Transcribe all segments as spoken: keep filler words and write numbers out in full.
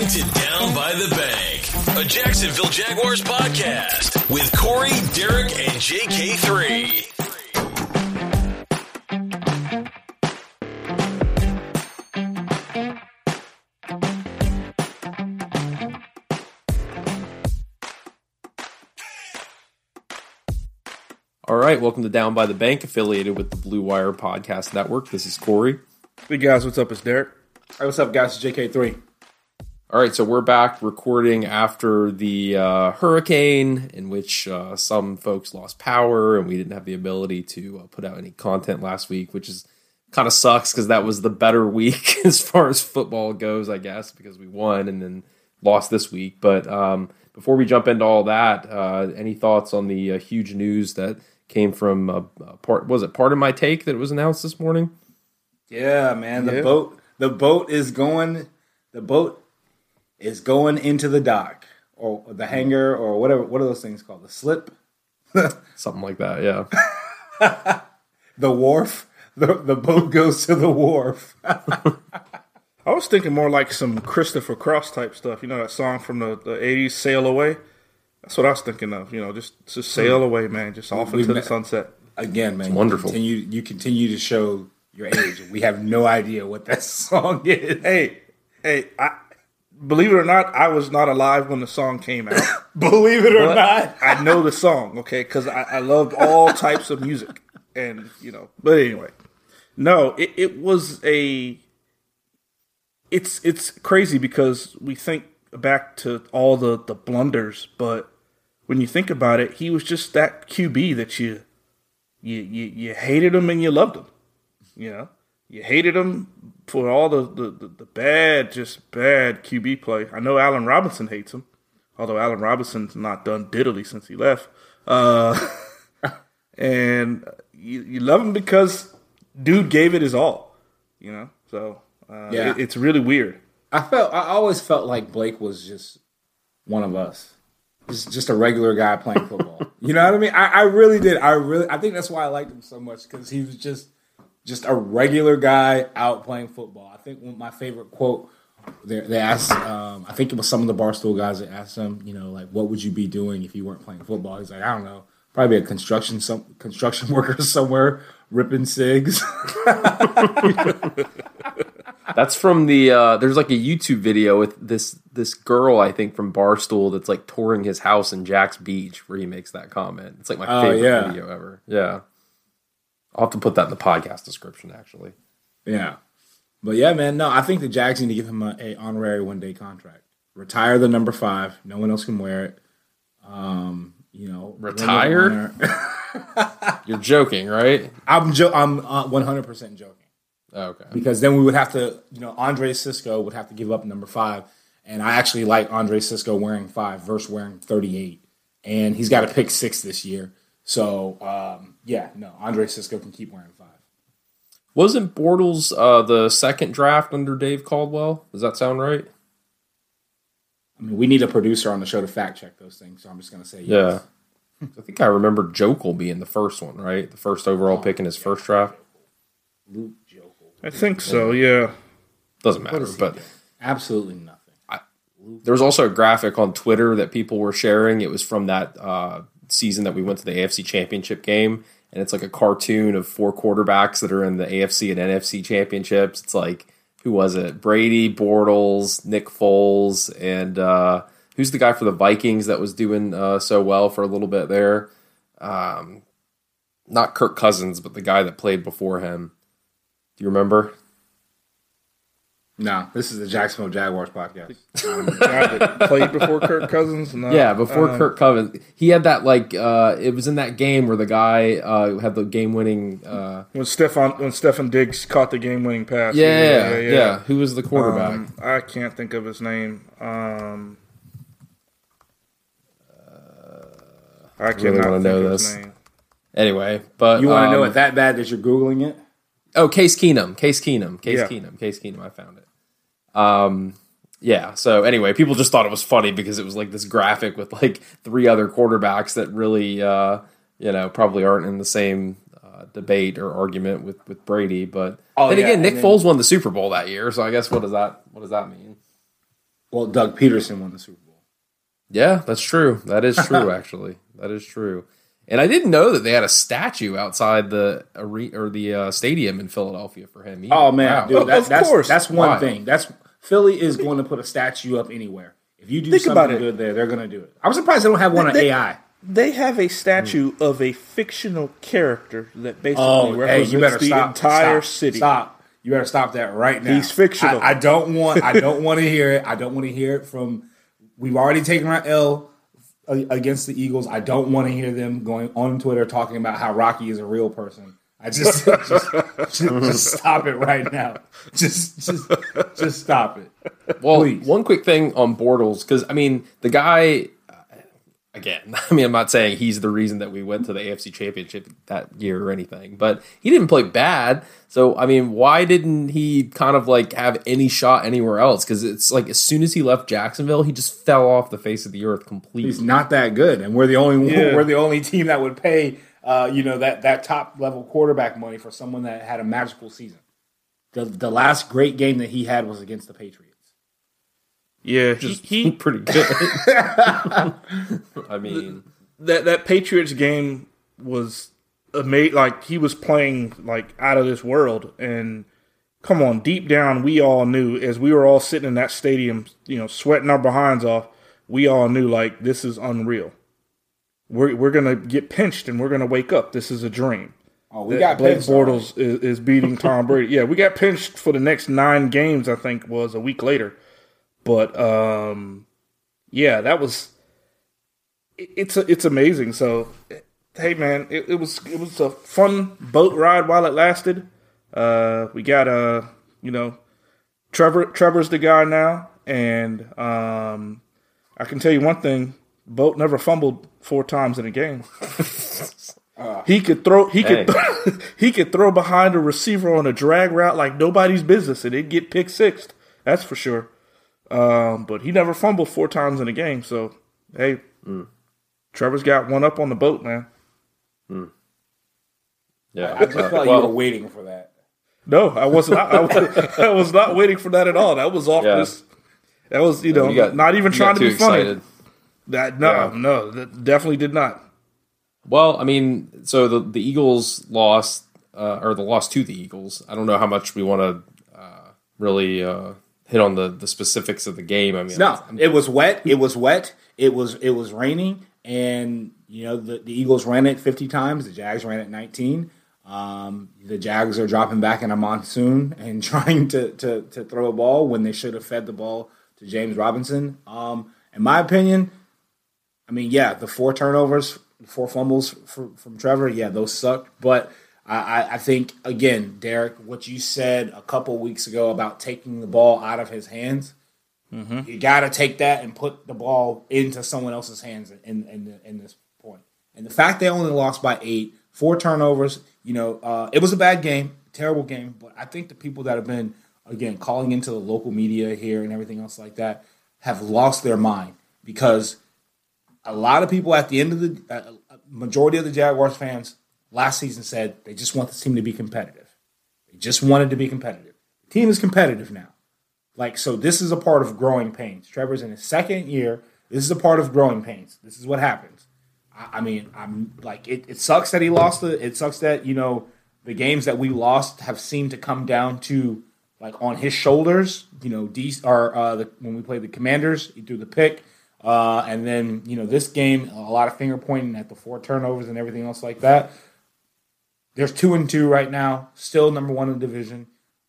to Down by the Bank, a Jacksonville Jaguars podcast with Corey, Derek, and J K three. All right, welcome to Down by the Bank, affiliated with the Blue Wire Podcast Network. This is Corey. Hey guys, what's up? It's Derek. Hey, what's up, guys? It's J K three. All right, so we're back recording after the uh, hurricane, in which uh, some folks lost power, and we didn't have the ability to uh, put out any content last week, which is kind of sucks because that was the better week as far as football goes, I guess, because we won and then lost this week. But um, before we jump into all that, uh, any thoughts on the uh, huge news that came from uh, part? Was it part of my take that was announced this morning? Yeah, man. The Yeah. boat. The boat is going. The boat is going into the dock or the hangar or whatever. What are those things called? The slip, Something like that, yeah. the wharf. The the boat goes to the wharf. I was thinking more like some Christopher Cross type stuff. You know that song from the, the eighties, Sail Away? That's what I was thinking of. You know, just, just sail away, man. Just off We've into the met- sunset. Again, man. It's wonderful. You continue, you continue to show your age. We have no idea what that song is. Hey, hey, I, believe it or not, I was not alive when the song came out. Believe it or But not. I know the song, okay, because I, I loved all types of music. And, you know, but anyway. No, it, it was a... It's it's crazy because we think back to all the, the blunders, but when you think about it, he was just that Q B that you you you, you hated him and you loved him. You know, you hated him for all the, the, the, the bad, just bad Q B play. I know Allen Robinson hates him, although Allen Robinson's not done diddly since he left. Uh, and you, you love him because dude gave it his all. You know, so uh, Yeah. it, it's really weird. I felt. I always felt like Blake was just one of us. Just, just a regular guy playing football. You know what I mean? I, I really did. I really. I think that's why I liked him so much because he was just, just a regular guy out playing football. I think one of my favorite quote. They, they asked. Um, I think it was some of the Barstool guys that asked him. You know, like, what would you be doing if you weren't playing football? He's like, I don't know. Probably a construction some construction worker somewhere ripping cigs. That's from the, uh, there's like a YouTube video with this this girl, I think, from Barstool that's like touring his house in Jack's Beach where he makes that comment. It's like my Oh, favorite yeah. video ever. Yeah. I'll have to put that in the podcast description, actually. Yeah. But yeah, man, no, I think the Jags need to give him a, a honorary one-day contract. Retire the number five. No one else can wear it. Um, you know, Retire? You're joking, right? I'm jo- I'm uh, one hundred percent joking. Okay. Because then we would have to, you know, Andre Cisco would have to give up number five. And I actually like Andre Cisco wearing five versus wearing thirty-eight. And he's got to pick six this year. So, um, yeah, no, Andre Cisco can keep wearing five. Wasn't Bortles uh, the second draft under Dave Caldwell? Does that sound right? I mean, we need a producer on the show to fact check those things. So I'm just going to say yes. Yeah. I think I remember Jokel being the first one, right? The first overall pick in his first draft. Luke Jokel. I think so. Yeah. Doesn't matter, but Absolutely nothing. there was also a graphic on Twitter that people were sharing. It was from that uh, season that we went to the A F C Championship game, and it's like a cartoon of four quarterbacks that are in the A F C and N F C championships. It's like, who was it? Brady, Bortles, Nick Foles, and uh, who's the guy for the Vikings that was doing uh, so well for a little bit there? Um, not Kirk Cousins, but the guy that played before him. Do you remember? No, this is the Jacksonville Jaguars podcast. Guy that played before Kirk Cousins. No. Yeah, before Um, Kirk Cousins. He had that, like, uh, it was in that game where the guy uh, had the game-winning... Uh, When Stefan when Stefan Diggs caught the game winning pass. yeah, yeah, yeah. Who was the quarterback? Um, I can't think of his name. Um, I cannot really wanna think know of this. his name. Anyway, but... You want to um, know it that bad that you're Googling it? Oh, Case Keenum. Case Keenum. Case Yeah. Keenum. Case Keenum. I found it. Um, yeah. So anyway, people just thought it was funny because it was like this graphic with like three other quarterbacks that really, uh, you know, probably aren't in the same uh, debate or argument with, with Brady. But Oh, then yeah, again, Nick and then- Foles won the Super Bowl that year, so I guess what does that what does that mean? Well, Doug Peterson won the Super Bowl. Yeah, that's true. That is true, actually. That is true. And I didn't know that they had a statue outside the arena or the uh, stadium in Philadelphia for him. Either. Oh man, Wow. dude, that, Of that's course. that's one Why? thing. That's Philly is going to put a statue up anywhere. If you do Think about something it. good there, they're going to do it. I'm surprised they don't have one on They- A I. They have a statue of a fictional character that basically Oh, hey, represents you better the stop. entire stop, city. Stop. You better stop that right now. He's fictional. I, I don't want. I don't want to hear it. I don't want to hear it from. We've already taken our L against the Eagles. I don't want to hear them going on Twitter talking about how Rocky is a real person. I just just, just, just stop it right now. Just just just stop it. Well, Please. one quick thing on Bortles, because, I mean, the guy, uh, again, I mean, I'm not saying he's the reason that we went to the A F C Championship that year or anything, but he didn't play bad. So, I mean, why didn't he kind of, like, have any shot anywhere else? Because it's like as soon as he left Jacksonville, he just fell off the face of the earth completely. He's not that good, and we're the only Yeah. we're the only team that would pay uh, you know that that top level quarterback money for someone that had a magical season. The the last great game that he had was against the Patriots. Yeah, he, he pretty good. I mean, that that Patriots game was amazing. Like he was playing like out of this world. And come on, deep down, we all knew as we were all sitting in that stadium, you know, sweating our behinds off. We all knew like this is unreal. We're we're gonna get pinched and we're gonna wake up. This is a dream. Oh, we That got Blake pinched, Bortles is, is beating Tom Brady. Yeah, we got pinched for the next nine games. I think was a week later. But um, yeah, that was it, it's it's amazing. So hey, man, it, it was it was a fun boat ride while it lasted. Uh, we got uh, you know, Trevor Trevor's the guy now, and um, I can tell you one thing: Boat never fumbled four times in a game. Uh, he could throw. He Hey. could. Th- he could throw behind a receiver on a drag route like nobody's business, and it'd get pick sixed. That's for sure. Um, but he never fumbled four times in a game. So hey, Mm. Trevor's got one up on the boat, man. yeah. I just felt like Well, you were waiting for that. No, I was not. I was, I was not waiting for that at all. That was off Yeah. this. That was you know you got- not even you trying got to be too funny. excited. That no, Yeah. no, that definitely did not. Well, I mean, so the the Eagles lost, uh, or the loss to the Eagles. I don't know how much we want to uh, really uh, hit on the, the specifics of the game. I mean, No, I'm- it was wet. It was wet. It was it was raining, and you know the, the Eagles ran it fifty times. The Jags ran it nineteen. Um, the Jags are dropping back in a monsoon and trying to, to to throw a ball when they should have fed the ball to James Robinson. Um, in my opinion, I mean, yeah, the four turnovers, four fumbles for, from Trevor, yeah, those sucked. But I, I, I think again, Derek, what you said a couple weeks ago about taking the ball out of his hands. Mm-hmm. You got to take that and put the ball into someone else's hands in in, in this point. And the fact they only lost by eight, four turnovers, you know, uh, it was a bad game, terrible game. But I think the people that have been, again, calling into the local media here and everything else like that have lost their mind because a lot of people at the end of the uh, majority of the Jaguars fans last season said they just want this team to be competitive. They just wanted to be competitive. The team is competitive now. Like, so this is a part of growing pains. Trevor's in his second year. This is a part of growing pains. This is what happens. I, I mean, I'm like, it, it sucks that he lost it. It sucks that, you know, the games that we lost have seemed to come down to, like, on his shoulders. You know, D, or uh, the, when we played the Commanders, he threw the pick. Uh, and then, you know, this game, a lot of finger pointing at the four turnovers and everything else like that. There's two and two right now, still number one in the division.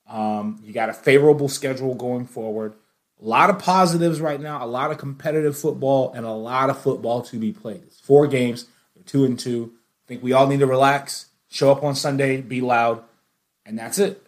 Um, you got a favorable schedule going forward. A lot of positives right now, a lot of competitive football, and a lot of football to be played. It's four games, they're two and two. I think we all need to relax, show up on Sunday, be loud, and that's it.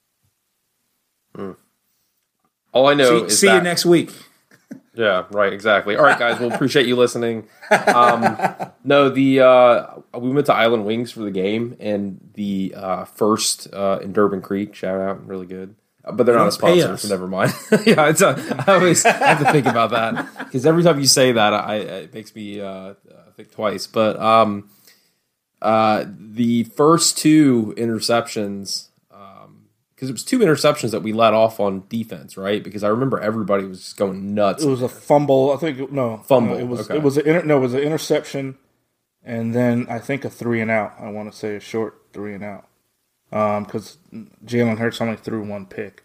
all I know See, is see that you next week. Yeah, right, exactly. All right, guys, we'll appreciate you listening. Um, no, the uh, we went to Island Wings for the game, and the uh, first uh, in Durban Creek, shout out, really good. Uh, But they're not a don't pay sponsor, us. so never mind. yeah, it's a, I always have to think about that because every time you say that, I, it makes me uh, think twice. But um, uh, the first two interceptions because it was two interceptions that we let off on defense, right? Because I remember everybody was just going nuts. It was a fumble. I think no fumble. No, it was okay. it was a inter, no it was an interception, and then I think a three and out. I want to say a short three and out, because um, Jalen Hurts only threw one pick.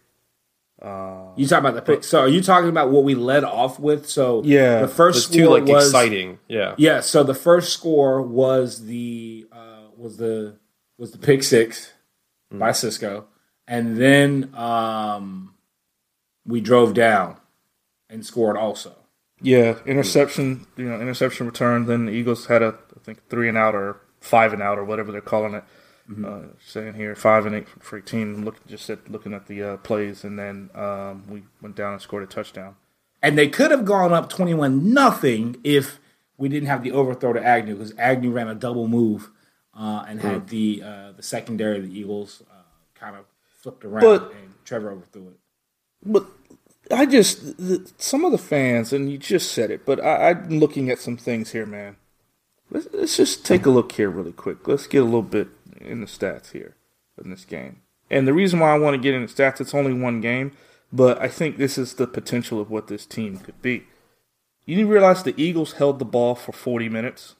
Uh, you talking about the pick? So are you talking about what we led off with? So yeah, the first two score like was exciting. Yeah, yeah. So the first score was the uh, was the was the pick six mm. by Cisco, and then um, we drove down and scored also. Yeah, interception. You know, interception return. Then the Eagles had a I think three and out or five and out or whatever they're calling it. Mm-hmm. Uh, saying here five and eight for a team. Look, just at, looking at the uh, plays, and then um, we went down and scored a touchdown. And they could have gone up twenty-one nothing if we didn't have the overthrow to Agnew, because Agnew ran a double move uh, and had mm. the uh, the secondary of the Eagles uh, kind of flipped around, but, and Trevor overthrew it. But I just the, some of the fans, and you just said it, but I, I'm looking at some things here, man. Let's, let's just take a look here really quick. Let's get a little bit in the stats here in this game. And the reason why I want to get in the stats, it's only one game, but I think this is the potential of what this team could be. You didn't realize the Eagles held the ball for forty minutes?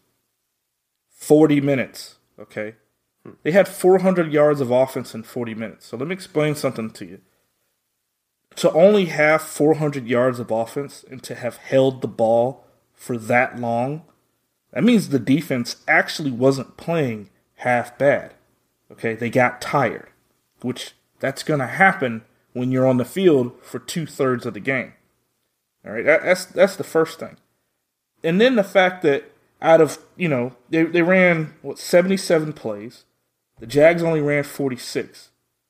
forty minutes, okay? They had four hundred yards of offense in forty minutes. So let me explain something to you. To only have four hundred yards of offense and to have held the ball for that long, that means the defense actually wasn't playing half bad. Okay, they got tired, which that's going to happen when you're on the field for two-thirds of the game. All right, that, that's that's the first thing. And then the fact that out of, you know, they, they ran, what, seventy-seven plays. The Jags only ran forty-six.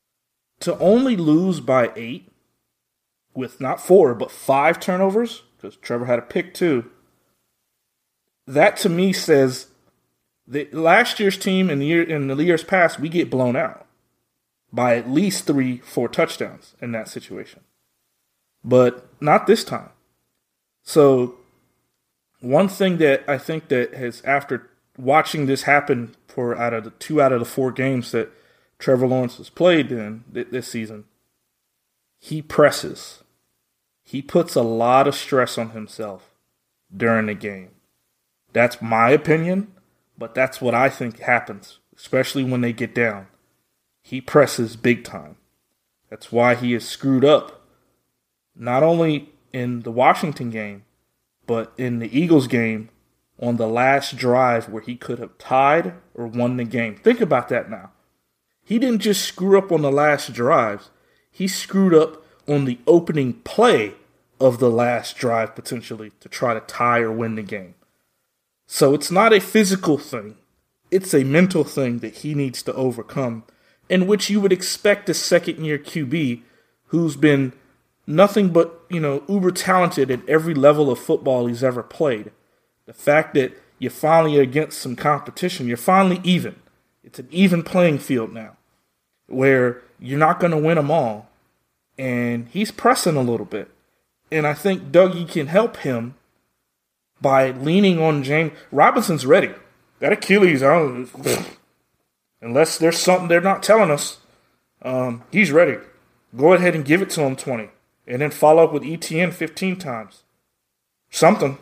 To only lose by eight with not four, but five turnovers, because Trevor had a pick too, that to me says the last year's team and the year in the years past, we get blown out by at least three, four touchdowns in that situation. But not this time. So one thing that I think that has, after watching this happen for out of the two out of the four games that Trevor Lawrence has played in this season, he presses. He puts a lot of stress on himself during the game. That's my opinion. But that's what I think happens, especially when they get down. He presses big time. That's why he is screwed up, not only in the Washington game, but in the Eagles game on the last drive where he could have tied or won the game. Think about that now. He didn't just screw up on the last drives. He screwed up on the opening play of the last drive, potentially, to try to tie or win the game. So it's not a physical thing. It's a mental thing that he needs to overcome, in which you would expect a second-year Q B who's been nothing but, you know, uber talented at every level of football he's ever played. The fact that you're finally against some competition, you're finally even. It's an even playing field now, where you're not going to win them all. And he's pressing a little bit. And I think Dougie can help him by leaning on James. Robinson's ready. That Achilles, I don't, unless there's something they're not telling us, um, he's ready. Go ahead and give it to him twenty. And then follow up with E T N fifteen times. Something.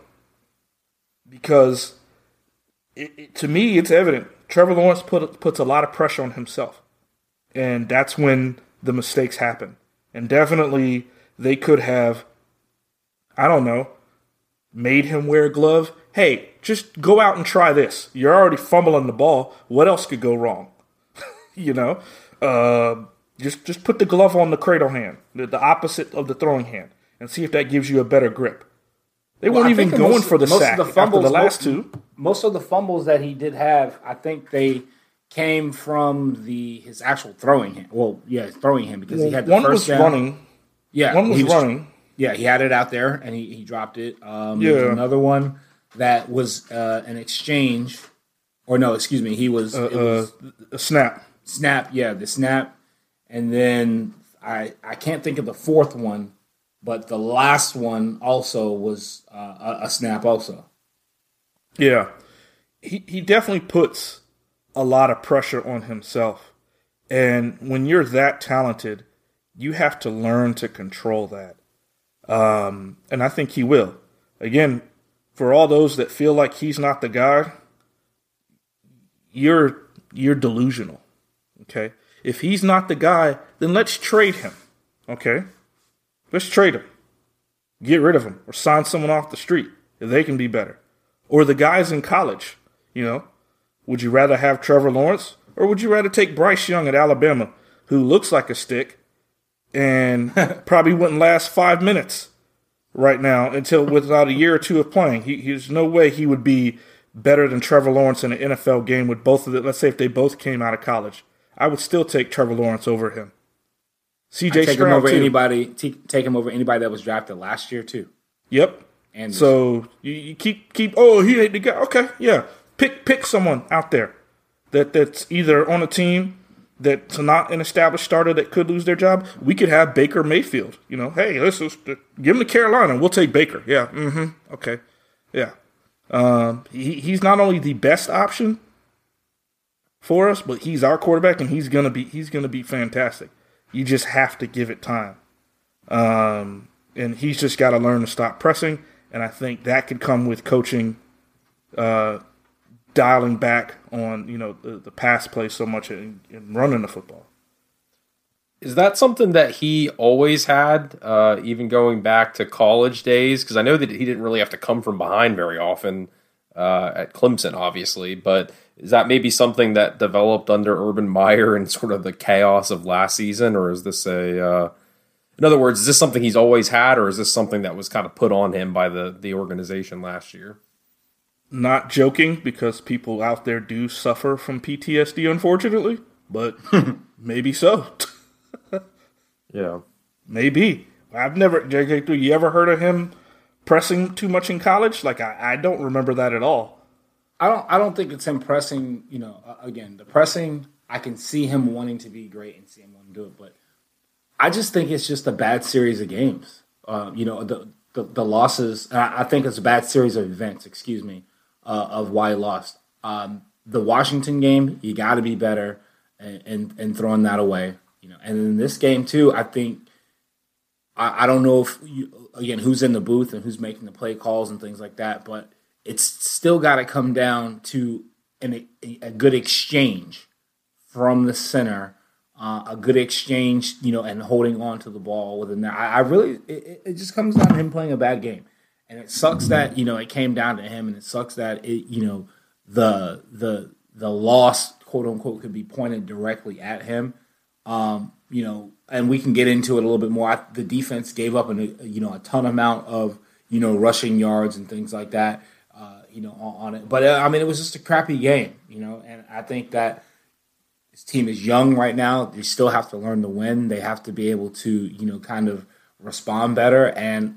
Because it, it, to me, it's evident. Trevor Lawrence put, puts a lot of pressure on himself. And that's when the mistakes happen. And definitely they could have, I don't know, made him wear a glove. Hey, just go out and try this. You're already fumbling the ball. What else could go wrong? you know, uh, just just put the glove on the cradle hand, the, the opposite of the throwing hand, and see if that gives you a better grip. They well, weren't even going most, for the most sack of the fumbles, after the last most, two. Most of the fumbles that he did have, I think they came from the his actual throwing hand. Well, yeah, throwing hand because well, he had the one first was down. running. Yeah, one was, was running. Yeah, he had it out there, and he, he dropped it. Um, yeah. There was another one that was uh, an exchange. Or no, excuse me. He was, uh, it was uh, a snap. Snap, yeah, the snap. And then I I can't think of the fourth one, but the last one also was uh, a, a snap also. Yeah. He, he definitely puts a lot of pressure on himself. And when you're that talented, You have to learn to control that. Um, and I think he will. Again, for all those that feel like he's not the guy, you're you're delusional. Okay? If he's not the guy, then let's trade him. Okay? Let's trade him. Get rid of him or sign someone off the street if they can be better. Or the guys in college, you know. Would you rather have Trevor Lawrence or would you rather take Bryce Young at Alabama, who looks like a stick and probably wouldn't last five minutes right now until without a year or two of playing? He, there's no way he would be better than Trevor Lawrence in an N F L game with both of them. Let's say if they both came out of college. I would still take Trevor Lawrence over him. C J take Stroud him over too. anybody. T- take him over anybody that was drafted last year too. Yep. And so you, you keep keep. Oh, he ain't the guy. Okay, yeah. Pick pick someone out there that that's either on a team that's not an established starter that could lose their job. We could have Baker Mayfield. You know, hey, let's just give him to Carolina. We'll take Baker. Yeah. Mm-hmm. Okay. Yeah. Um, he he's not only the best option for us, but he's our quarterback, and he's gonna be he's gonna be fantastic. You just have to give it time, um, and he's just got to learn to stop pressing. And I think that could come with coaching, uh, dialing back on you know the, the pass play so much and, and running the football. Is that something that he always had, uh, even going back to college days? Because I know that he didn't really have to come from behind very often uh, at Clemson, obviously, but is that maybe something that developed under Urban Meyer and sort of the chaos of last season, or is this a, uh, in other words, is this something he's always had, or is this something that was kind of put on him by the, the organization last year? Not joking, because people out there do suffer from P T S D, unfortunately, but maybe so. Yeah. Maybe. I've never, J K three, you ever heard of him pressing too much in college? Like, I, I don't remember that at all. I don't. I don't think it's him pressing. You know, uh, again, the pressing. I can see him wanting to be great and see him wanting to do it, but I just think it's just a bad series of games. Uh, you know, the the, the losses. I, I think it's a bad series of events. Excuse me, uh, of why he lost. Um, the Washington game, you got to be better, and, and and throwing that away. You know, and in this game too, I think. I, I don't know if you, again who's in the booth and who's making the play calls and things like that, but it's still got to come down to an, a, a good exchange from the center, uh, a good exchange, you know, and holding on to the ball within that. I, I really, it, it just comes down to him playing a bad game, and it sucks that you know it came down to him, and it sucks that it, you know, the the the loss, quote unquote, could be pointed directly at him. Um, you know, and we can get into it a little bit more. I, the defense gave up an, you know a ton amount of you know rushing yards and things like that. Uh, you know, on, on it. But, uh, I mean, it was just a crappy game, you know, and I think that this team is young right now. They still have to learn to win. They have to be able to, you know, kind of respond better. And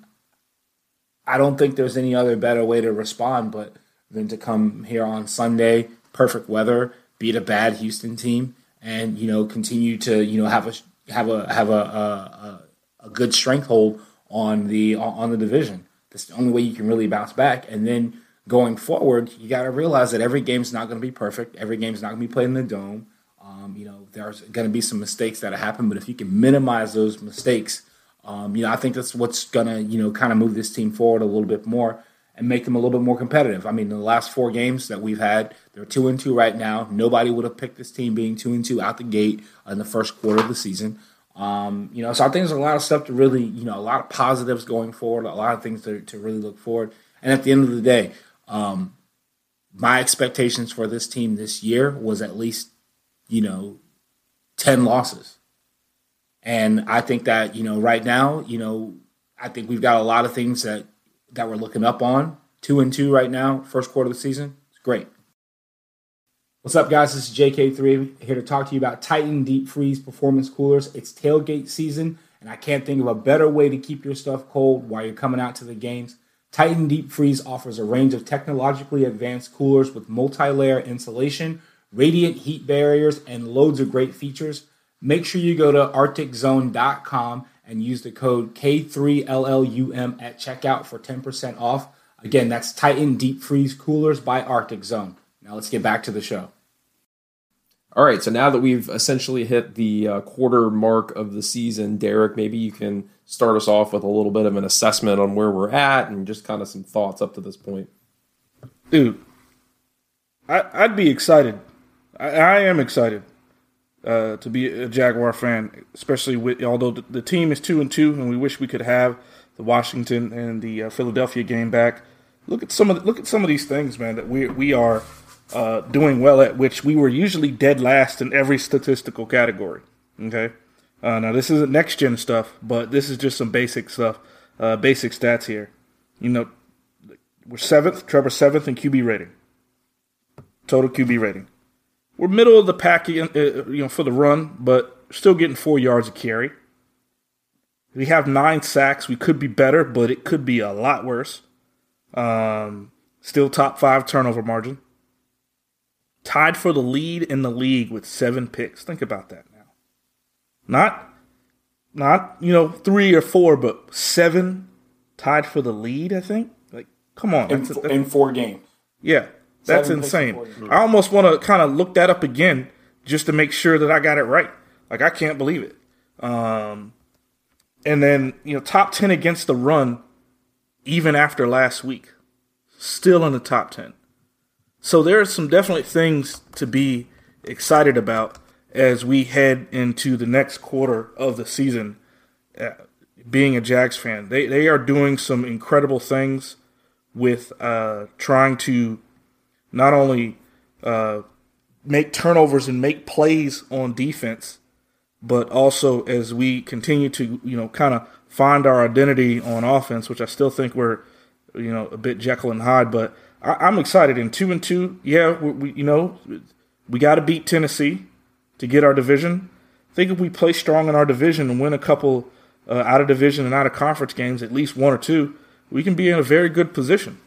I don't think there's any other better way to respond but than to come here on Sunday, perfect weather, beat a bad Houston team, and, you know, continue to, you know, have a have a have a a, a good strength hold on the on the division. That's the only way you can really bounce back. And then going forward, you got to realize that every game's not going to be perfect. Every game's not going to be played in the dome. Um, you know, there's going to be some mistakes that happen, but if you can minimize those mistakes, um, you know, I think that's what's going to, you know, kind of move this team forward a little bit more and make them a little bit more competitive. I mean, in the last four games that we've had, they're two and two right now. Nobody would have picked this team being two and two out the gate in the first quarter of the season. Um, you know, so I think there's a lot of stuff to really, you know, a lot of positives going forward, a lot of things to, to really look forward. And at the end of the day, um, my expectations for this team this year was at least, you know, ten losses. And I think that, you know, right now, you know, I think we've got a lot of things that, that we're looking up on. Two and two right now, first quarter of the season. It's great. What's up, guys? This is J K three here to talk to you about Titan Deep Freeze Performance Coolers. It's tailgate season, and I can't think of a better way to keep your stuff cold while you're coming out to the games. Titan Deep Freeze offers a range of technologically advanced coolers with multi-layer insulation, radiant heat barriers, and loads of great features. Make sure you go to arctic zone dot com and use the code K three L L U M at checkout for ten percent off. Again, that's Titan Deep Freeze Coolers by Arctic Zone. Now let's get back to the show. All right, so now that we've essentially hit the uh, quarter mark of the season, Derek, maybe you can start us off with a little bit of an assessment on where we're at and just kind of some thoughts up to this point. Dude, I, I'd be excited. I, I am excited uh, to be a Jaguar fan, especially with although the, the team is two and two, and we wish we could have the Washington and the uh, Philadelphia game back. Look at some of the, look at some of these things, man, that we we are. Uh, doing well at, which we were usually dead last in every statistical category. Okay, uh, now this isn't next gen stuff, but this is just some basic stuff, uh, basic stats here. You know, we're seventh, Trevor seventh in Q B rating, total Q B rating. We're middle of the pack, uh, you know, for the run, but still getting four yards a carry. We have nine sacks. We could be better, but it could be a lot worse. Um, still top five turnover margin. Tied for the lead in the league with seven picks. Think about that now. Not, not you know, three or four, but seven tied for the lead, I think. Like, come on. In, that's, that's, in four games. Yeah, that's Seven insane. I almost want to kind of look that up again just to make sure that I got it right. Like, I can't believe it. Um, and then, you know, top ten against the run, even after last week. Still in the top ten. So there are some definite things to be excited about as we head into the next quarter of the season. Uh, being a Jags fan, they they are doing some incredible things with uh, trying to not only uh, make turnovers and make plays on defense, but also as we continue to you know kind of find our identity on offense, which I still think we're you know a bit Jekyll and Hyde, but. I'm excited. In two and two, yeah, we, we you know we got to beat Tennessee to get our division. I think if we play strong in our division and win a couple uh, out of division and out of conference games, at least one or two, we can be in a very good position.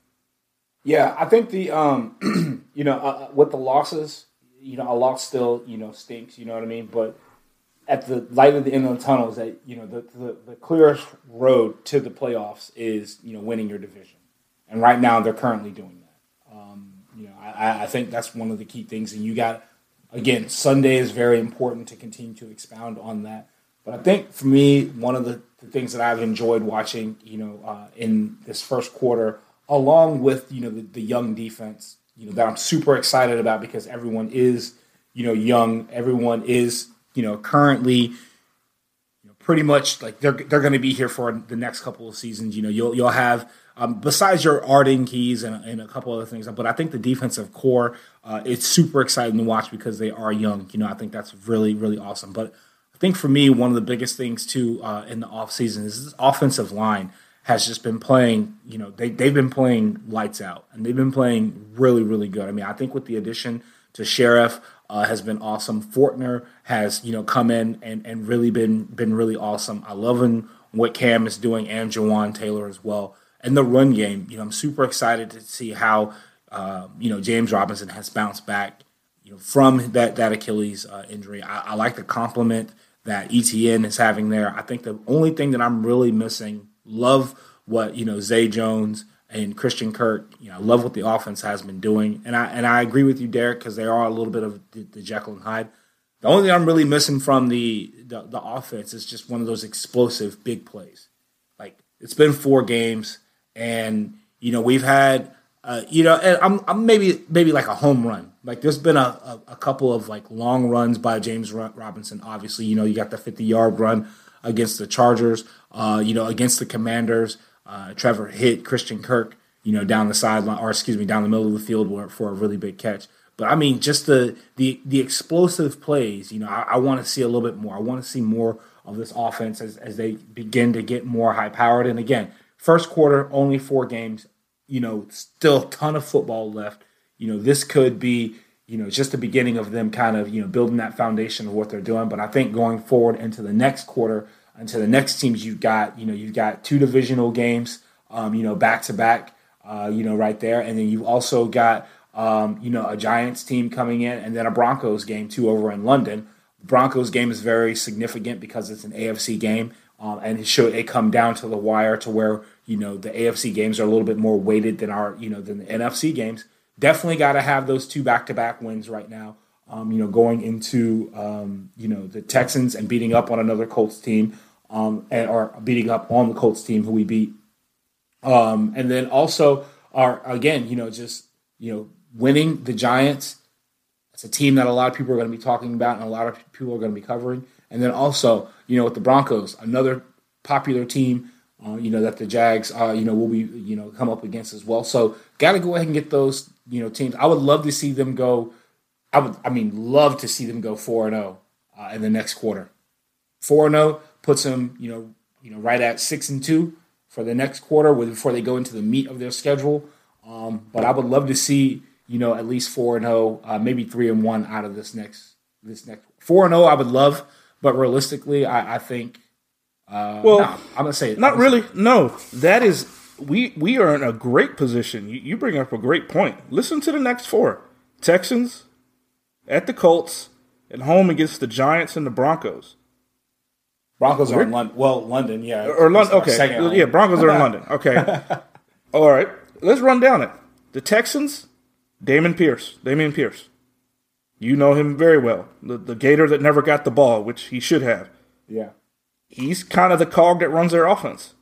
Yeah, I think the um, you know uh, with the losses, you know, a loss still you know stinks. You know what I mean, but at the light at the end of the tunnel is that you know the, the the clearest road to the playoffs is you know winning your division. And right now, they're currently doing that. Um, you know, I, I think that's one of the key things. And you got, again, Sunday is very important to continue to expound on that. But I think for me, one of the, the things that I've enjoyed watching, you know, uh, in this first quarter, along with you know the, the young defense, you know, that I'm super excited about because everyone is, you know, young. Everyone is, you know, currently. You know, pretty much like they're they're going to be here for the next couple of seasons. You know, you'll you'll have. Um, besides your Arden keys and, and a couple other things, but I think the defensive core, uh, it's super exciting to watch because they are young. You know, I think that's really, really awesome. But I think for me, one of the biggest things too uh, in the offseason is this offensive line has just been playing, you know, they, they've been playing lights out and they've been playing really, really good. I mean, I think with the addition to Sheriff uh, has been awesome. Fortner has, you know, come in and, and really been, been really awesome. I love what Cam is doing and Jawan Taylor as well. And the run game, you know, I'm super excited to see how, uh, you know, James Robinson has bounced back, you know, from that, that Achilles uh, injury. I, I like the compliment that E T N is having there. I think the only thing that I'm really missing, love what, you know, Zay Jones and Christian Kirk, you know, I love what the offense has been doing. And I and I agree with you, Derek, because they are a little bit of the, the Jekyll and Hyde. The only thing I'm really missing from the, the, the offense is just one of those explosive big plays. Like, it's been four games. And, you know, we've had, uh, you know, and I'm, I'm maybe maybe like a home run. Like, there's been a, a, a couple of, like, long runs by James Robinson. Obviously, you know, you got the fifty-yard run against the Chargers, uh, you know, against the Commanders. Uh, Trevor hit Christian Kirk, you know, down the sideline, or excuse me, down the middle of the field for a really big catch. But, I mean, just the the, the explosive plays, you know, I, I want to see a little bit more. I want to see more of this offense as, as they begin to get more high-powered. And, again, first quarter, only four games, you know, still a ton of football left. You know, this could be, you know, just the beginning of them kind of, you know, building that foundation of what they're doing. But I think going forward into the next quarter, into the next teams, you've got, you know, you've got two divisional games, um, you know, back-to-back, uh, you know, right there. And then you've also got, um, you know, a Giants team coming in and then a Broncos game, too, over in London. The Broncos game is very significant because it's an A F C game. Um, and it should it come down to the wire to where, you know, the A F C games are a little bit more weighted than our, you know, than the N F C games. Definitely got to have those two back-to-back wins right now. Um, you know, going into um, you know the Texans and beating up on another Colts team, um, and or beating up on the Colts team who we beat, um, and then also are again, you know, just you know winning the Giants. It's a team that a lot of people are going to be talking about, and a lot of people are going to be covering. And then also, you know, with the Broncos, another popular team, uh, you know, that the Jags, uh, you know, will be, you know, come up against as well. So, got to go ahead and get those, you know, teams. I would love to see them go. I would, I mean, love to see them go four and zero uh, in the next quarter. Four and zero puts them, you know, you know, right at six and two for the next quarter, before they go into the meat of their schedule. Um, but I would love to see, you know, at least four and zero, uh, maybe three and one out of this next, this next four and zero. I would love. But realistically, I, I think. Uh, well, no, I'm gonna say not gonna really. Say. No, that is we we are in a great position. You, you bring up a great point. Listen to the next four: Texans, at the Colts, at home against the Giants and the Broncos. Broncos are in London. Well, London, yeah, or London. Okay, yeah, Broncos are in London. Okay, all right. Let's run down it. The Texans, Dameon Pierce, Dameon Pierce. You know him very well. The, the Gator that never got the ball, which he should have. Yeah. He's kind of the cog that runs their offense.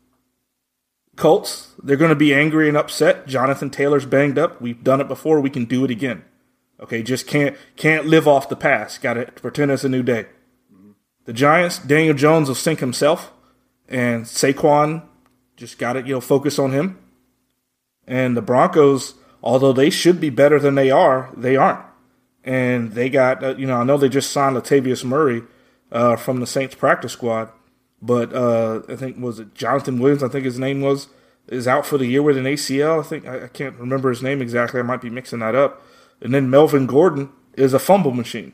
Colts, they're going to be angry and upset. Jonathan Taylor's banged up. We've done it before. We can do it again. Okay, just can't can't live off the past. Got to pretend it's a new day. Mm-hmm. The Giants, Daniel Jones will sink himself. And Saquon, just got to, you know, focus on him. And the Broncos, although they should be better than they are, they aren't. And they got, uh, you know, I know they just signed Latavius Murray uh, from the Saints practice squad, but uh, I think, was it Jonathan Williams, I think his name was, is out for the year with an A C L. I think, I, I can't remember his name exactly. I might be mixing that up. And then Melvin Gordon is a fumble machine.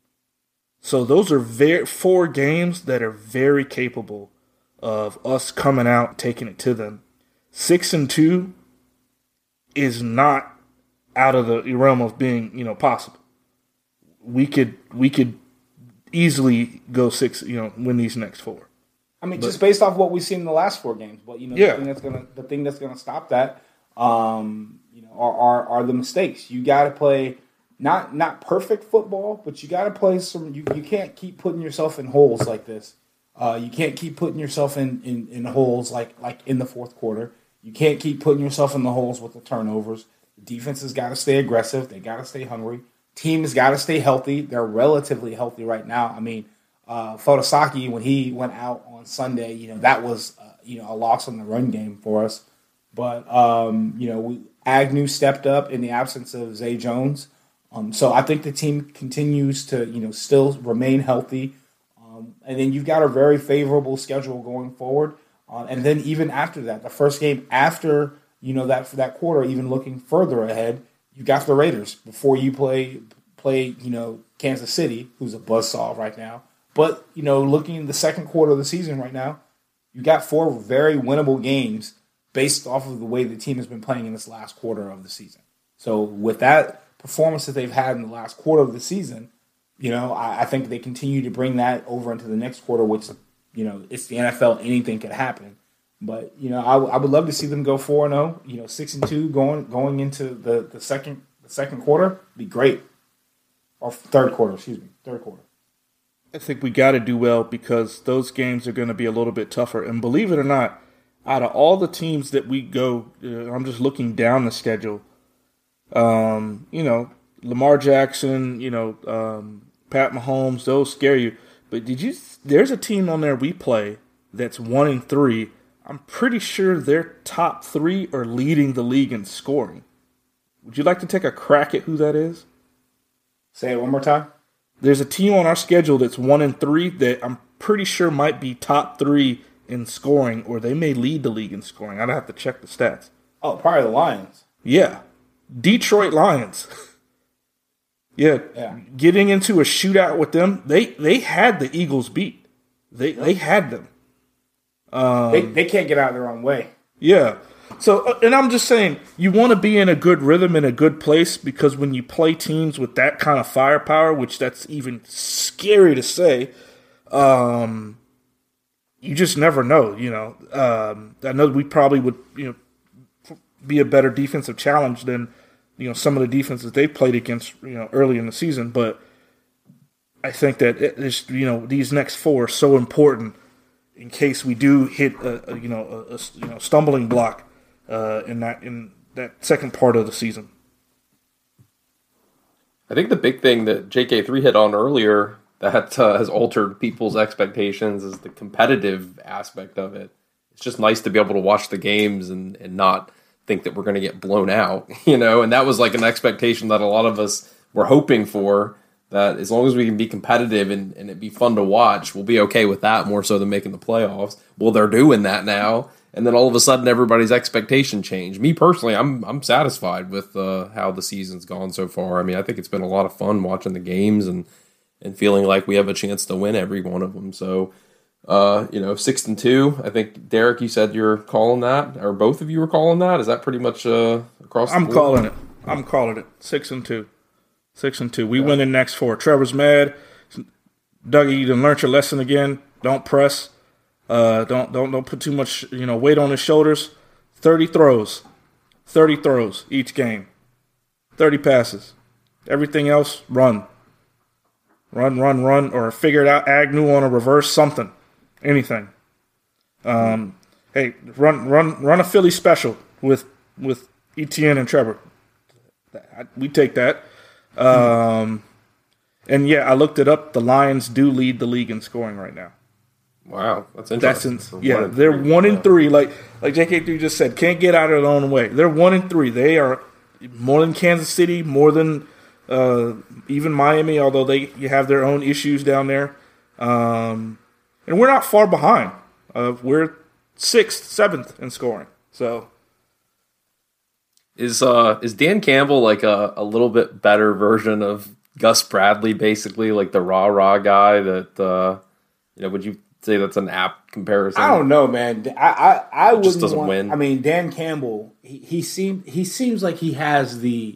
So those are very, four games that are very capable of us coming out and taking it to them. Six and two is not out of the realm of being, you know, possible. We could we could easily go six, you know, win these next four. I mean, but, just based off what we've seen in the last four games. But you know, yeah. the thing that's gonna the thing that's gonna stop that, um, you know, are, are are the mistakes. You got to play not not perfect football, but you got to play some. You, you can't keep putting yourself in holes like this. Uh, you can't keep putting yourself in, in, in holes like like in the fourth quarter. You can't keep putting yourself in the holes with the turnovers. The defense has got to stay aggressive. They got to stay hungry. Team has got to stay healthy. They're relatively healthy right now. I mean, uh, Fotosaki, when he went out on Sunday, you know, that was, uh, you know, a loss on the run game for us. But, um, you know, we, Agnew stepped up in the absence of Zay Jones. Um, so I think the team continues to, you know, still remain healthy. Um, and then you've got a very favorable schedule going forward. Uh, and then even after that, the first game after, you know, that for that quarter, even looking further ahead, you got the Raiders before you play, play you know, Kansas City, who's a buzzsaw right now. But, you know, looking in the second quarter of the season right now, you got four very winnable games based off of the way the team has been playing in this last quarter of the season. So with that performance that they've had in the last quarter of the season, you know, I, I think they continue to bring that over into the next quarter, which, you know, it's the N F L. Anything could happen. But, you know, I, I would love to see them go four and oh, you know, six and two going going into the, the second the second quarter. Be great. Or third quarter, excuse me, third quarter. I think we got to do well because those games are going to be a little bit tougher. And believe it or not, out of all the teams that we go, uh, I'm just looking down the schedule. Um, you know, Lamar Jackson, you know, um, Pat Mahomes, those scare you. But did you? There's a team on there we play that's one and three. I'm pretty sure their top three are leading the league in scoring. Would you like to take a crack at who that is? Say it one more time. There's a team on our schedule that's one and three that I'm pretty sure might be top three in scoring, or they may lead the league in scoring. I'd have to check the stats. Oh, probably the Lions. Yeah. Detroit Lions. yeah. yeah. Getting into a shootout with them, they, they had the Eagles beat. They yep. they had them. Um, they they can't get out of their own way. Yeah. So, and I'm just saying, you want to be in a good rhythm, in a good place, because when you play teams with that kind of firepower, which that's even scary to say, um, you just never know, you know. Um, I know we probably would, you know, be a better defensive challenge than, you know, some of the defenses they've played against, you know, early in the season, but I think that it is, you know, these next four are so important in case we do hit a, a you know a, a you know stumbling block uh, in that in that second part of the season. I think the big thing that J K three hit on earlier that uh, has altered people's expectations is the competitive aspect of it. It's just nice to be able to watch the games and, and not think that we're going to get blown out, you know, and that was like an expectation that a lot of us were hoping for, that as long as we can be competitive and, and it be fun to watch, we'll be okay with that more so than making the playoffs. Well, they're doing that now. And then all of a sudden everybody's expectation changed. Me personally, I'm I'm satisfied with uh, how the season's gone so far. I mean, I think it's been a lot of fun watching the games and, and feeling like we have a chance to win every one of them. So, uh, you know, six and two. I think, Derek, you said you're calling that, or both of you were calling that. Is that pretty much uh, across the I'm board? calling it. I'm calling it. Six and two. Six and two. We yeah. win the next four. Trevor's mad. Dougie, you done learned your lesson again. Don't press. Uh, don't don't don't put too much you know weight on his shoulders. Thirty throws, thirty throws each game, thirty passes. Everything else, run, run, run, run, or figure it out. Agnew on a reverse, something, anything. Um, hey, run, run, run a Philly special with with Etienne and Trevor. We take that. Um, and yeah, I looked it up. The Lions do lead the league in scoring right now. Wow, that's interesting. That's in, yeah, one they're three. one in three. Like like J K three just said, can't get out of their own way. They're one in three. They are more than Kansas City, more than uh, even Miami. Although they you have their own issues down there, um, and we're not far behind. Uh, we're sixth, seventh in scoring. So is uh is Dan Campbell like a, a little bit better version of Gus Bradley, basically like the rah rah guy that uh, you know? Would you say that's an apt comparison? I don't know, man. I I, I wouldn't just doesn't want, win. I mean, Dan Campbell, he, he seemed he seems like he has the.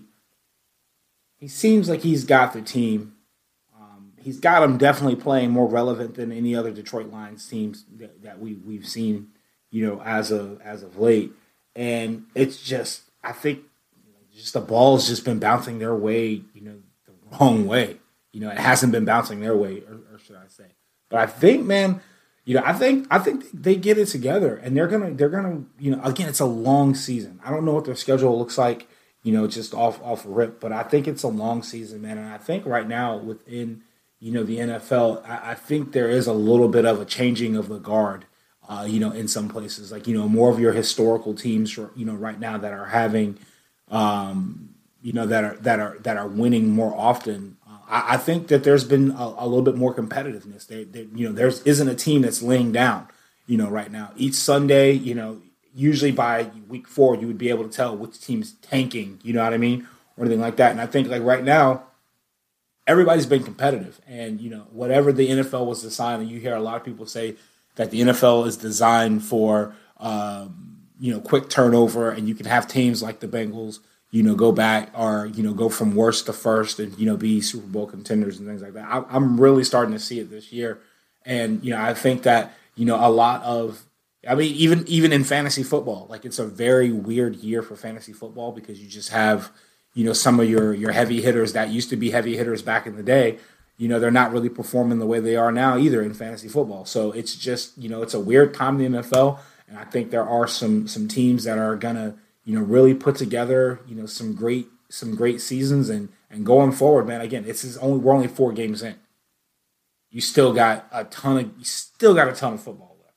He seems like he's got the team. Um, he's got them definitely playing more relevant than any other Detroit Lions teams that, that we we've seen, you know, as of as of late. And it's just, I think, you know, just the ball's just been bouncing their way, you know, the wrong way. You know, it hasn't been bouncing their way, or, or should I say? But I think, man. You know, I think I think they get it together, and they're gonna they're gonna you know again, it's a long season. I don't know what their schedule looks like, you know, just off off rip, but I think it's a long season, man. And I think right now within you know the N F L, I, I think there is a little bit of a changing of the guard, uh, you know, in some places, like you know more of your historical teams, you know, right now that are having, um, you know, that are that are that are winning more often. I think that there's been a, a little bit more competitiveness. They, they, you know, there isn't a team that's laying down, you know, right now. Each Sunday, you know, usually by week four, you would be able to tell which team's tanking, you know what I mean, or anything like that. And I think, like, right now, everybody's been competitive. And, you know, whatever the N F L was designed, and you hear a lot of people say that the N F L is designed for, um, you know, quick turnover, and you can have teams like the Bengals, you know, go back or, you know, go from worst to first and, you know, be Super Bowl contenders and things like that. I, I'm really starting to see it this year. And, you know, I think that, you know, a lot of, I mean, even even in fantasy football, like it's a very weird year for fantasy football because you just have, you know, some of your, your heavy hitters that used to be heavy hitters back in the day, you know, they're not really performing the way they are now either in fantasy football. So it's just, you know, it's a weird time in the N F L. And I think there are some some teams that are going to, you know, really put together, you know, some great some great seasons and, and going forward, man. Again, it's is only we're only four games in. You still got a ton of you still got a ton of football left.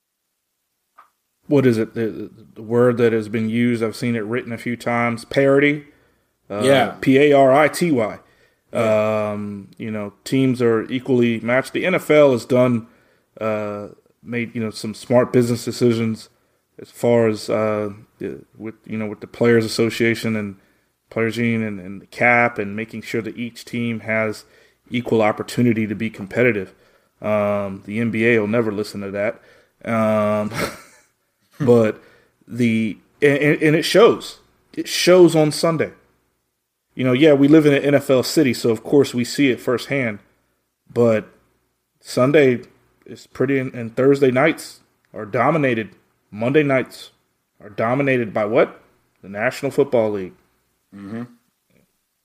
What is it? The, the word that has been used, I've seen it written a few times. Parity. Uh, yeah. P A R I T Y. Yeah. Um, you know, teams are equally matched. The N F L has done uh, made you know some smart business decisions as far as uh, the, with you know with the Players Association and Players Union and, and the cap and making sure that each team has equal opportunity to be competitive. Um, the N B A will never listen to that, um, but the and, and it shows. It shows on Sunday. You know, yeah, we live in an N F L city, so of course we see it firsthand. But Sunday is pretty, and Thursday nights are dominated. Monday nights are dominated by what? The National Football League. Mm-hmm.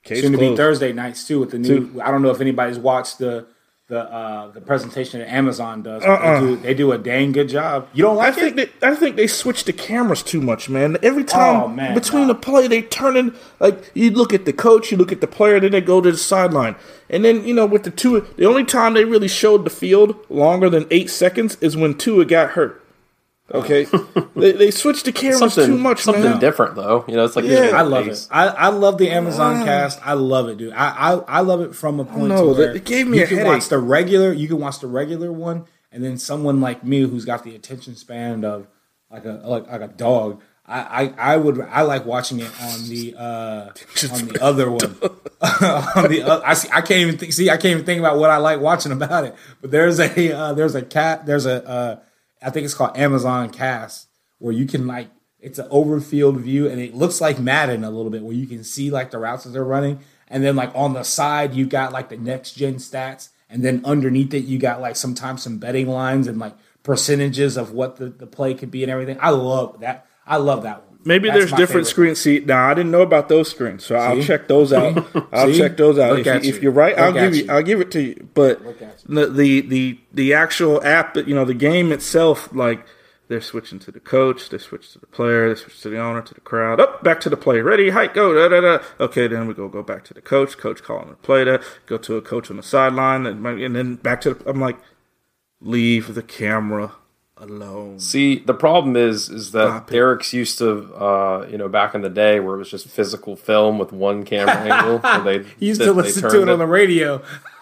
Case Soon to be closed. Thursday nights too with the new. Two. I don't know if anybody's watched the the uh, the presentation that Amazon does. but Uh-uh. They do they do a dang good job. You don't I like think it? they, I think they switched the cameras too much, man. Every time Oh, man, between no. the play, they turn in like you look at the coach, you look at the player, then they go to the sideline, and then you know with the two, the only time they really showed the field longer than eight seconds is when Tua got hurt. Okay, they they switched the cameras something too much, something man. different though. You know, it's like Yeah. usually I the love pace. it. I, I love the Amazon cast. I love it, dude. I I, I love it from a point know, to where it gave me you a can headache. watch the regular. You can watch the regular one, and then someone like me who's got the attention span of like a like, like a dog. I, I, I would I like watching it on the uh, on the other one. on the uh, I see I can't even think, see I can't even think about what I like watching about it. But there's a uh, there's a cat there's a uh, I think it's called Amazon Cast where you can like it's an overfield view and it looks like Madden a little bit where you can see like the routes that they're running and then like on the side you got like the next gen stats and then underneath it you got like sometimes some betting lines and like percentages of what the, the play could be and everything. I love that. I love that one. Maybe That's there's my different favorite. screens. See, now I didn't know about those screens, so I'll See? check those out. I'll See? check those out. Look If, at you, you. if you're right, I'll Look at give you, you. I'll give it to you. But Look at the, the the the actual app, you know, the game itself, like they're switching to the coach, they switch to the player, they switch to the owner, to the crowd. Up, back to the play. Ready, hike, go. Da, da, da. Okay, then we go go back to the coach. Coach calling the play. That go to a coach on the sideline, and, and then back to. the I'm like, leave the camera alone. See, the problem is is that Stop it. Derek's used to, uh, you know, back in the day where it was just physical film with one camera angle. And they, He used they- to they listen to turned it on the radio.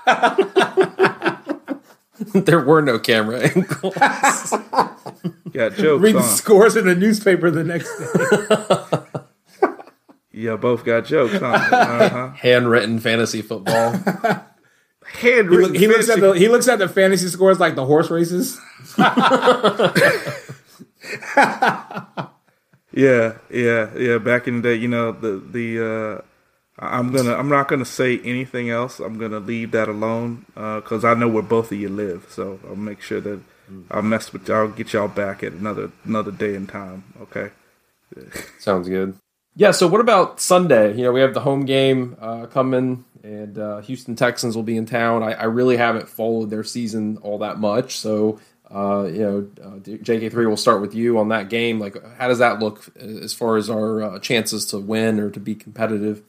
There were no camera angles. Got jokes Read the on. scores in the newspaper the next day. Yeah, both got jokes on. Uh-huh. Handwritten fantasy football. He, Handwritten. look- he looks at fantasy- the he looks at the fantasy scores like the horse races. Yeah, yeah, yeah. Back in the day, you know, the the uh, I'm gonna I'm not gonna say anything else. I'm gonna leave that alone because I know where both of you live. So I'll make sure that I'll mess with y'all, get y'all back at another another day and time. Okay. Sounds good. Yeah, so what about Sunday? You know, we have the home game uh, coming, and uh, Houston Texans will be in town. I, I really haven't followed their season all that much, so uh, you know, uh, J K three will start with you on that game. Like, how does that look as far as our uh, chances to win or to be competitive?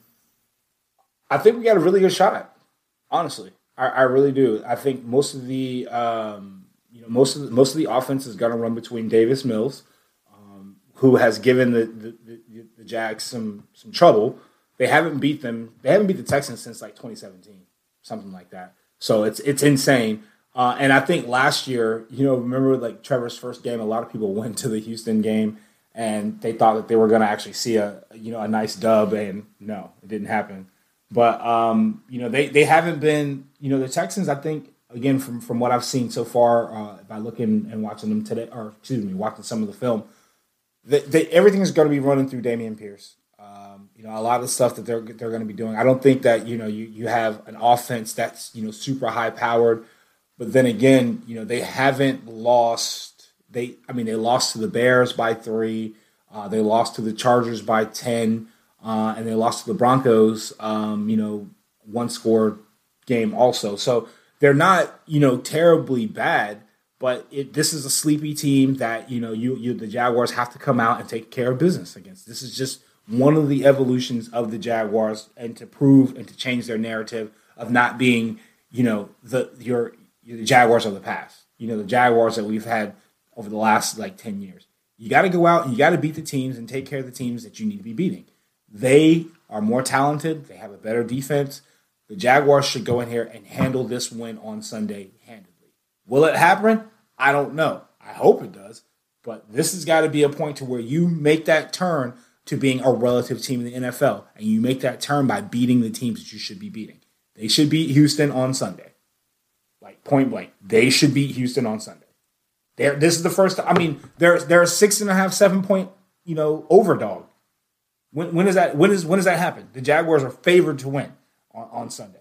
I think we got a really good shot. Honestly, I, I really do. I think most of the um, you know most of the, most of the offense is going to run between Davis Mills, um, who has given the, the, the, the Jags some some trouble. They haven't beat them. They haven't beat the Texans since like twenty seventeen, something like that. So it's it's insane. Uh, and I think last year, you know, remember like Trevor's first game, a lot of people went to the Houston game and they thought that they were going to actually see a you know a nice dub, and no, it didn't happen. But um, you know, they, they haven't been, you know, the Texans, I think, again, from, from what I've seen so far, uh, by looking and watching them today, or excuse me, watching some of the film, they, they, everything is going to be running through Dameon Pierce. Um, you know, a lot of the stuff that they're they're going to be doing. I don't think that, you know, you, you have an offense that's, you know, super high powered. But then again, you know, they haven't lost. They, I mean, they lost to the Bears by three. Uh, they lost to the Chargers by ten. Uh, and they lost to the Broncos, um, you know, one score game also. So they're not, you know, terribly bad, but it, this is a sleepy team that, you know, you, you the Jaguars have to come out and take care of business against. This is just one of the evolutions of the Jaguars, and to prove and to change their narrative of not being, you know, the your, your the Jaguars of the past. You know, the Jaguars that we've had over the last like ten years. You got to go out and you got to beat the teams and take care of the teams that you need to be beating. They are more talented. They have a better defense. The Jaguars should go in here and handle this win on Sunday handedly. Will it happen? I don't know. I hope it does. But this has got to be a point to where you make that turn to being a relative team in the N F L. And you make that turn by beating the teams that you should be beating. They should beat Houston on Sunday. Like, point blank. They should beat Houston on Sunday. They're, this is the first. I mean, they're, they're a six and a half, seven point, you know, overdog. When, when is that? When is when does that happen? The Jaguars are favored to win on, on Sunday.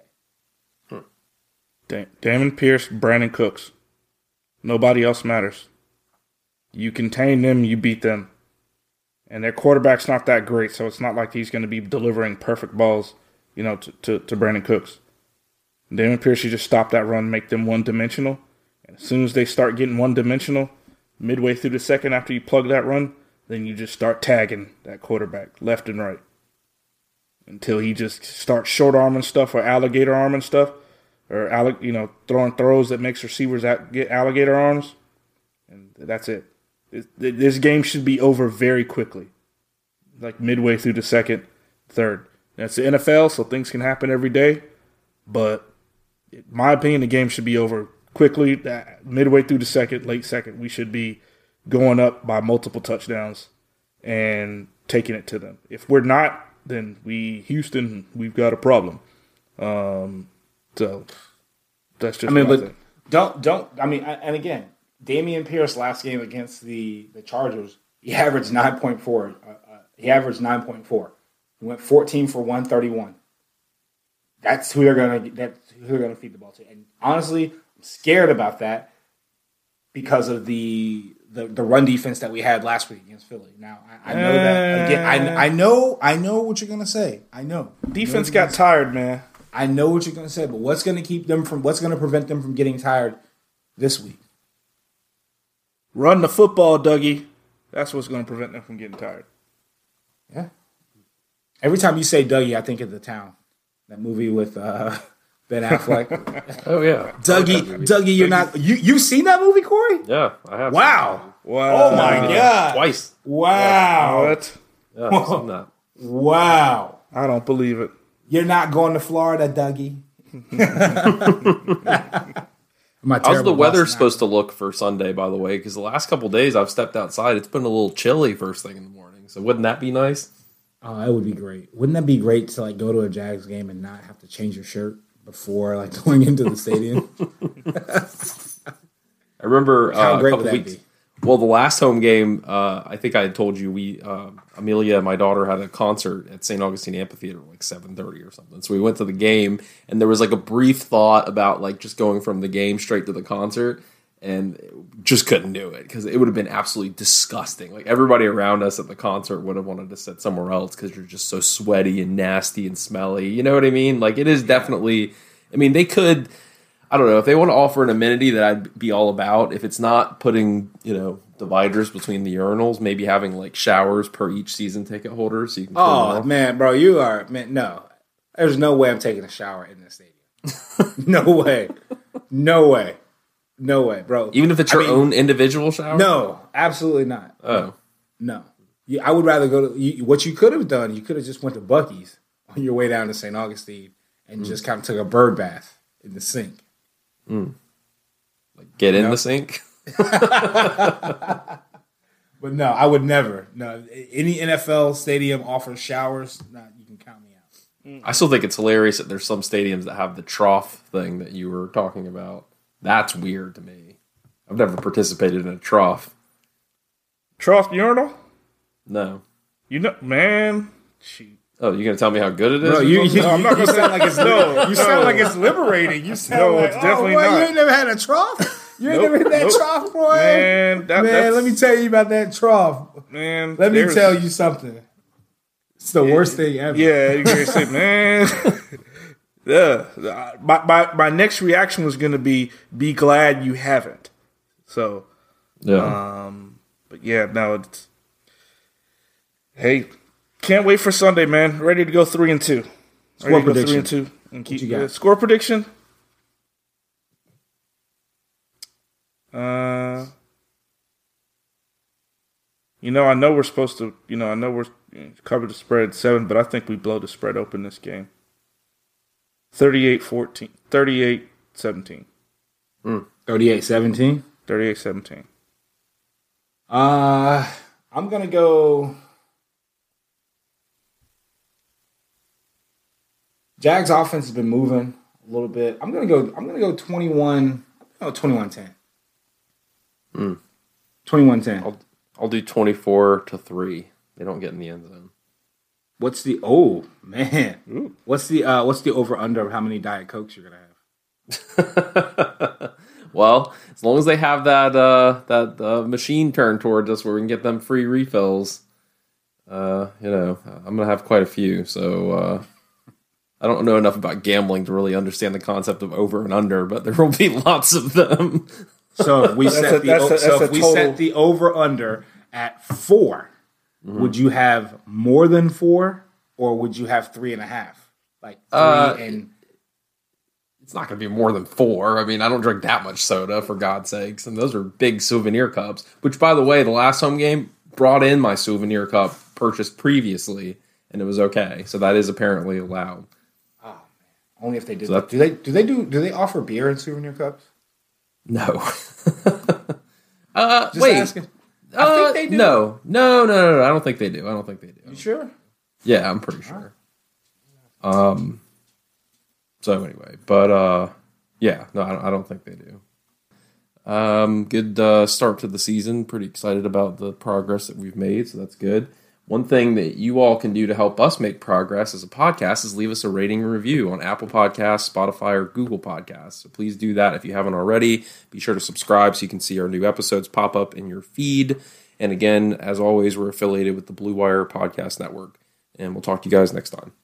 Da- Damon Pierce, Brandon Cooks. Nobody else matters. You contain them, you beat them. And their quarterback's not that great, so it's not like he's going to be delivering perfect balls you know, to, to, to Brandon Cooks. Dameon Pierce, you just stop that run, make them one-dimensional. And as soon as they start getting one-dimensional, midway through the second after you plug that run, then you just start tagging that quarterback left and right until he just starts short-arming stuff or alligator-arming stuff or, you know, throwing throws that makes receivers get alligator arms. And that's it. This game should be over very quickly, like midway through the second, third. That's the N F L, so things can happen every day. But in my opinion, the game should be over quickly. Midway through the second, late second, we should be going up by multiple touchdowns and taking it to them. If we're not, then we, Houston, we've got a problem. Um, so that's just I mean, what but I think. don't, don't, I mean, and again, Dameon Pierce last game against the, the Chargers, he averaged nine point four. Uh, uh, he averaged nine point four. He went fourteen for one thirty-one. That's who they're gonna. That's who they're gonna feed the ball to. And honestly, I'm scared about that because of the the, the run defense that we had last week against Philly. Now I, I know that again. I, I know I know what you're gonna say. I know Defense you know got tired, man. I know what you're gonna say, but what's gonna keep them from? What's gonna prevent them from getting tired this week? Run the football, Dougie. That's what's going to prevent them from getting tired. Yeah. Every time you say Dougie, I think of The Town, that movie with uh, Ben Affleck. Oh yeah, Dougie, Dougie, you're not. You you've seen that movie, Corey? yeah, I have. Wow. Wow. Oh my God. Twice. Wow. What? Yeah, I've seen that. Wow. I don't believe it. You're not going to Florida, Dougie. How's the weather supposed to look for Sunday, by the way? Because the last couple of days I've stepped outside. It's been a little chilly first thing in the morning. So wouldn't that be nice? Oh, that would be great. Wouldn't that be great to like go to a Jags game and not have to change your shirt before like going into the stadium? I remember How uh, a great couple would that weeks. be? Well, the last home game, uh, I think I had told you we uh, Amelia, my daughter, had a concert at Saint Augustine Amphitheater at like seven thirty or something. So we went to the game, and there was like a brief thought about like just going from the game straight to the concert, and just couldn't do it because it would have been absolutely disgusting. Like everybody around us at the concert would have wanted to sit somewhere else because you're just so sweaty and nasty and smelly. You know what I mean? Like it is definitely. I mean, they could. I don't know if they want to offer an amenity that I'd be all about. If it's not putting, you know, dividers between the urinals, maybe having like showers per each season ticket holder, so you can. Oh man, bro, you are man. No, there's no way I'm taking a shower in this stadium. No way, no way, no way, bro. Even if it's your I mean, own individual shower. No, absolutely not. Oh, No, you, I would rather go to. You, what you could have done, you could have just went to Buc-ee's on your way down to Saint Augustine and mm. just kind of took a bird bath in the sink. Mm. Like get in no. the sink. But no, I would never. No, any N F L stadium offers showers. Nah, you can count me out. I still think it's hilarious that there's some stadiums that have the trough thing that you were talking about. That's weird to me. I've never participated in a trough. Trough urinal? No. You know, man. Shoot. Oh, you gonna tell me how good it is? Bro, you, you, No, I'm not you gonna sound like it's no, you sound like it's liberating. You sound No, like it's definitely oh, boy, not. You ain't never had a trough. You ain't Nope, never hit that nope. trough, boy. Man, that, Man, that's, let me tell you about that trough. man, Let me there's- tell you something. It's the worst thing ever. Yeah, you can say, man. Yeah, my, my my next reaction was gonna be, be glad you haven't. So, Yeah. um, but yeah, no, it's. Hey, can't wait for Sunday, man. Ready to go three and two. Score Ready to go prediction. three and two and keep you got? uh, score prediction. Uh, you know, I know we're supposed to. You know, I know we're you know, cover the spread seven, but I think we blow the spread open this game. thirty-eight fourteen thirty-eight seventeen thirty-eight seventeen thirty-eight seventeen Uh, I'm going to go. Jags offense has been moving a little bit. I'm going to go I'm going to go twenty-one oh twenty-one ten Mm. twenty-one ten I'll I'll do twenty-four to three. They don't get in the end zone. What's the oh man? Ooh. What's the uh what's the over under of how many Diet Cokes you're going to have? Well, as long as they have that uh, that uh, machine turned towards us where we can get them free refills, uh, you know, I'm gonna have quite a few. So uh, I don't know enough about gambling to really understand the concept of over and under, but there will be lots of them. So if we That's set a- the that's a- so that's if a we total- set the over under at four, Mm-hmm. would you have more than four, or would you have three and a half? Like three Uh, and It's not going to be more than four. I mean, I don't drink that much soda, for God's sakes. And those are big souvenir cups, which, by the way, the last home game brought in my souvenir cup purchased previously, and it was okay. So that is apparently allowed. only if they did. So that- do they do they do do they offer beer in souvenir cups? No. uh, Just wait. asking. I Uh, think they do. No. no, no, no, no. I don't think they do. I don't think they do. You sure? Yeah, I'm pretty sure. Um. So anyway, but uh, yeah, no, I don't, I don't think they do. Um, good uh, start to the season. Pretty excited about the progress that we've made, so that's good. One thing that you all can do to help us make progress as a podcast is leave us a rating and review on Apple Podcasts, Spotify, or Google Podcasts. So please do that if you haven't already. Be sure to subscribe so you can see our new episodes pop up in your feed. And again, as always, we're affiliated with the Blue Wire Podcast Network. And we'll talk to you guys next time.